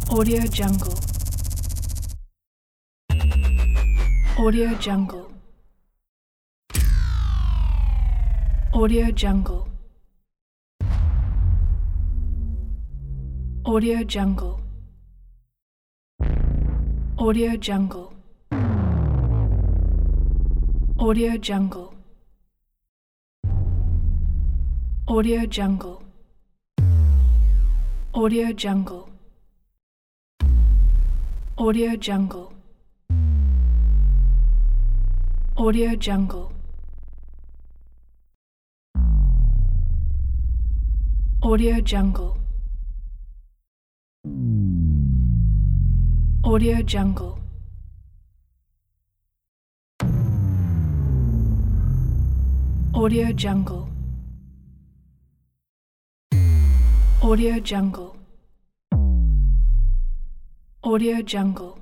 Audio Jungle. Audio Jungle. Audio Jungle. Audio Jungle. Audio Jungle. Audio Jungle. Audio Jungle. Audio Jungle. Audio Jungle. Audio Jungle. Audio Jungle. Audio Jungle. Audio Jungle. Audio Jungle. Audio Jungle.